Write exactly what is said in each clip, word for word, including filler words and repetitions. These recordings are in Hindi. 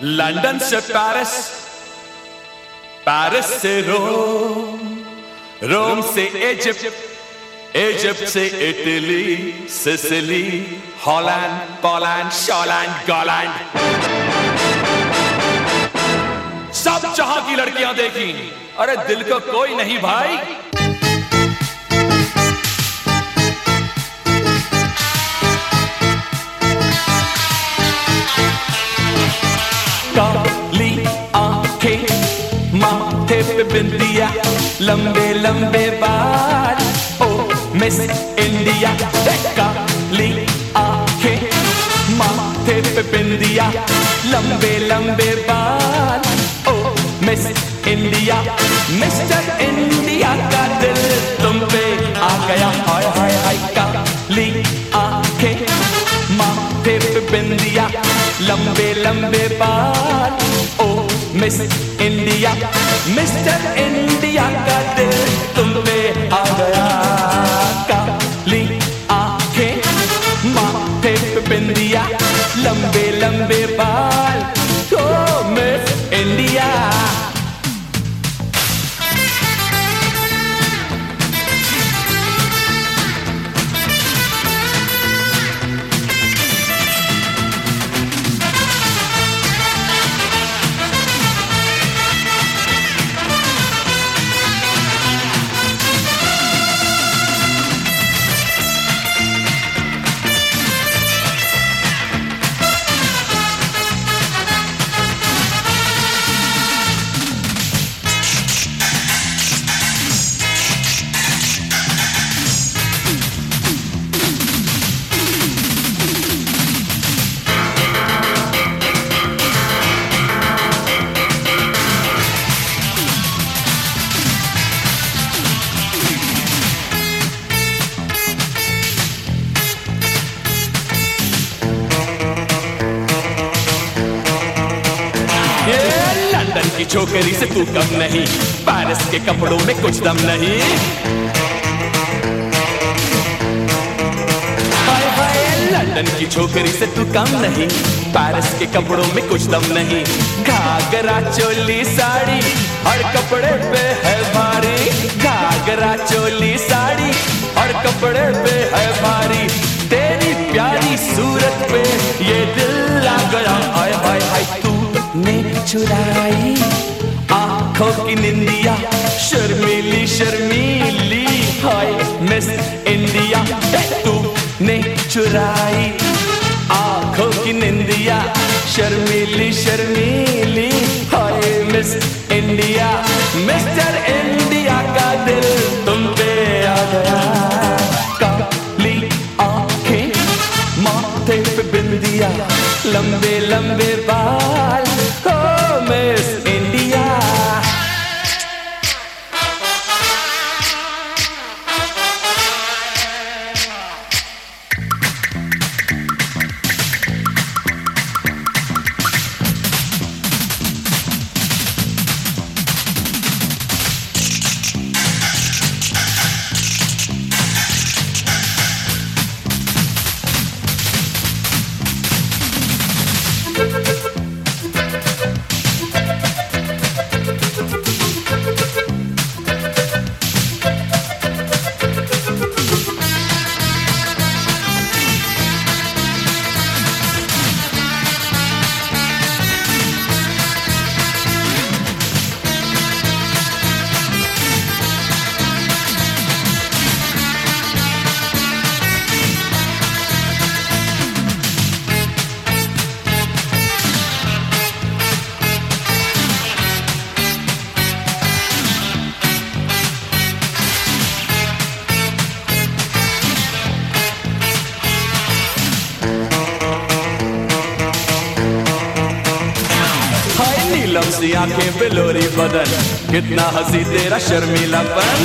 लंदन से पेरिस, पेरिस से रोम, रोम से इजिप्ट, इजिप्ट से इटली, सिसिली, हॉलैंड, पोलैंड, शॉलैंड, गॉलैंड, सब जहां की लड़कियां देखी। अरे दिल को कोई नहीं भाई। काली आंखें, माथे पे बिंदिया, लंबे लंबे बाल, ओ मिस इंडिया। काली आंखें, माथे पे बिंदिया, लंबे लंबे बाल, ओ मिस इंडिया। मिस्टर इंडिया का दिल तुम पे आ गया। हाय हाय हाय। काली आंखें, माथे पे बिंदिया, लंबे लंबे बाल, ओ मिस इंडिया। मिस्टर इंडिया का दिल तुम पे आ गया। काली आंखें, माथे पे बिंदिया, लंबे लंबे बाल, ओ मिस इंडिया। लंदन की छोकरी से तू कम नहीं, पेरिस के कपड़ों में कुछ दम नहीं। हाय हाय। लंदन की छोकरी से तू कम नहीं, पेरिस के कपड़ों में कुछ दम नहीं। घाघरा चोली साड़ी और कपड़े पे है भारी। घाघरा चोली साड़ी और कपड़े पे है भारी। तेरी प्यारी सूरत पे ये दिल आ गया। हाय हाय हाय। तूने चुराई आंखों की निंदिया, शर्मीली शर्मीली, हाय मिस इंडिया। तूने चुराई आंखों की निंदिया, शर्मीली शर्मीली, हाय मिस इंडिया। मिस्टर इंडिया का दिल तुम पे आ गया। काली आंखें, माथे पे बिंदिया, लंबे लंबे बाल, ओ मिस इंडिया। नीलम सी आंखें बिलोरी बदन, कितना हंसी तेरा शर्मीलापन।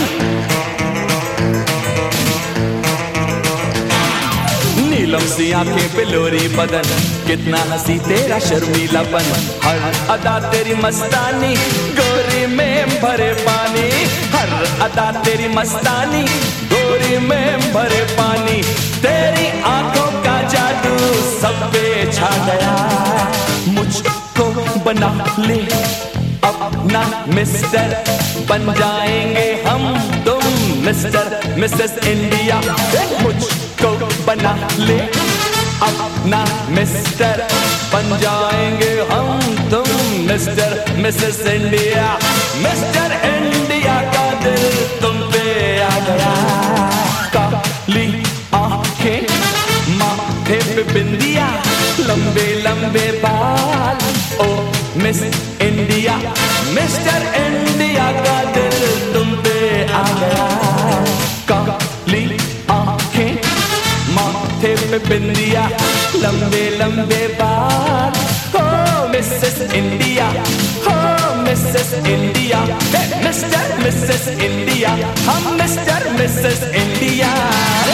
नीलम सी आंखें बिलोरी बदन, कितना हंसी तेरा शर्मीलापन। हर अदा तेरी मस्तानी, गोरी में भरे पानी। हर अदा तेरी मस्तानी, गोरी में भरे पानी। तेरी आंखों का जादू सब पे छा गया। मुझको बना ले अपना मिस्टर, बन जाएंगे हम तुम मिस्टर मिसेस इंडिया। मुझको बना ले अपना मिस्टर, बन जाएंगे हम तुम Mister Mrs India. Mister India का दिल तुम पे आ गया, काली आंखें माथे पे बिंदिया, लंबे लंबे बाल ओ मिस इंडिया। मिस्टर इंडिया का दिल तुम पे आ गया, काली आंखें माथे पे बिंदिया, लंबे लंबे बाल हो मिसेस इंडिया, हो Mrs India. Mister Mrs India, हम मिस्टर मिसेस इंडिया।